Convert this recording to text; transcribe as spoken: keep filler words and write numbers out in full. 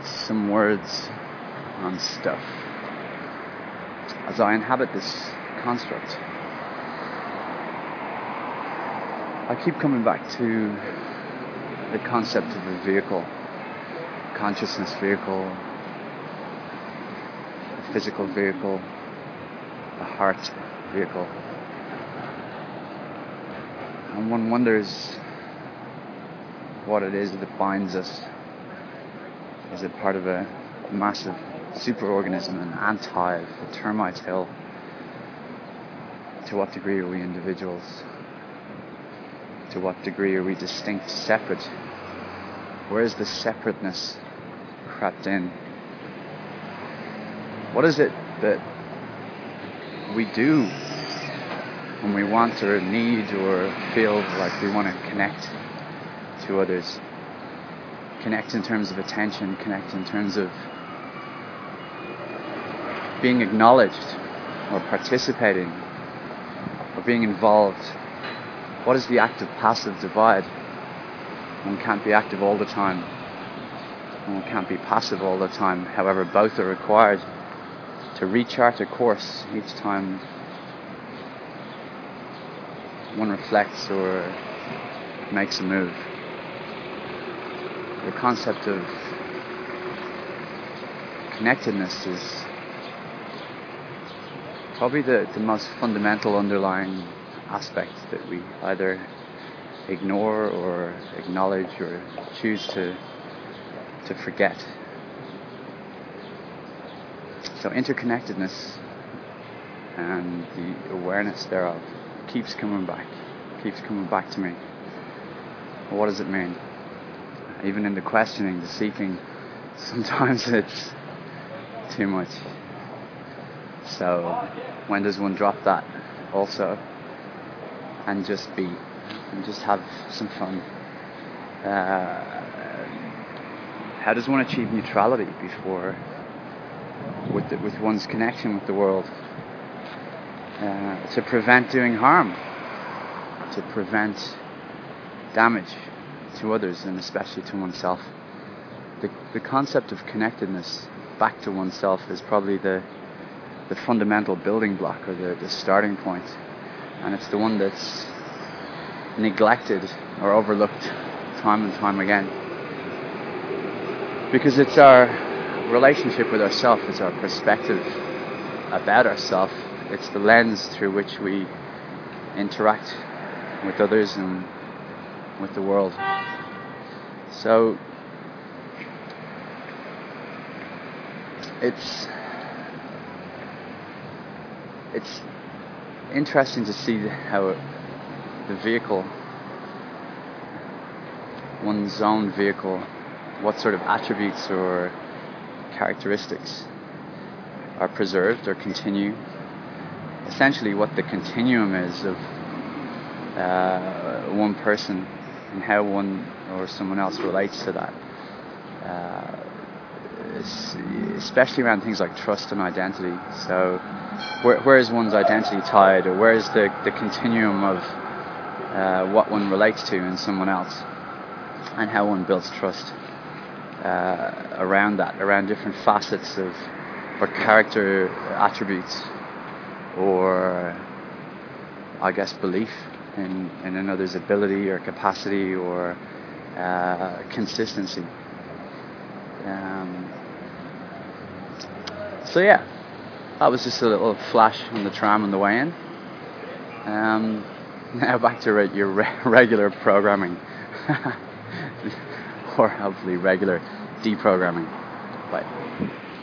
some words on stuff as I inhabit this construct. I keep coming back to the concept of a vehicle, consciousness vehicle, a physical vehicle, a heart vehicle. And one wonders what it is that binds us. Is it part of a massive superorganism, an ant hive, a termite hill? To what degree are we individuals? To what degree are we distinct, separate? Where is the separateness crept in? What is it that we do when we want or need or feel like we want to connect to others? Connect in terms of attention, connect in terms of being acknowledged or participating or being involved. What is the active-passive divide? One can't be active all the time. One can't be passive all the time. However, both are required to rechart a course each time one reflects or makes a move. The concept of connectedness is probably the, the most fundamental underlying aspect that we either ignore or acknowledge or choose to to forget. So interconnectedness and the awareness thereof keeps coming back, keeps coming back to me. What does it mean? Even in the questioning, the seeking, sometimes it's too much. So when does one drop that also and just be, and just have some fun? Uh, how does one achieve neutrality before, with the, with one's connection with the world? Uh, to prevent doing harm, to prevent damage to others and especially to oneself. The, the concept of connectedness back to oneself is probably the the fundamental building block or the, the starting point, and it's the one that's neglected or overlooked time and time again, because it's our relationship with ourselves, it's our perspective about ourselves, it's the lens through which we interact with others and with the world. So it's it's interesting to see how the vehicle, one's own vehicle, what sort of attributes or characteristics are preserved or continue. Essentially what the continuum is of uh, one person and how one or someone else relates to that. Uh, especially around things like trust and identity. So where, where is one's identity tied, or where is the, the continuum of uh, what one relates to in someone else, and how one builds trust uh, around that, around different facets of or character attributes, or I guess belief in, in another's ability or capacity or uh, consistency. Um, so yeah, that was just a little flash on the tram on the way in. Um, now back to re- your re- regular programming, or hopefully regular deprogramming. Bye.